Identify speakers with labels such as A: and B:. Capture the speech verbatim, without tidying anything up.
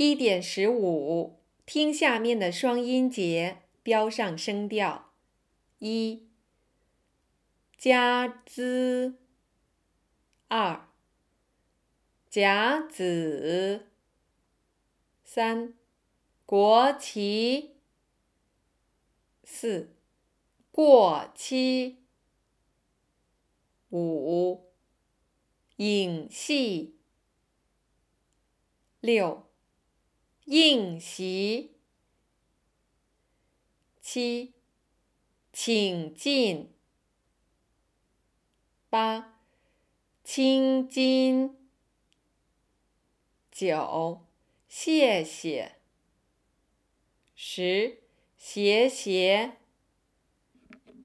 A: 一点十五，听下面的双音节，标上声调。一，家资。二，甲子。三，国旗。四，过期。五，影戏。六，应习。七，请进。八，青筋。九，谢谢。十，谢谢。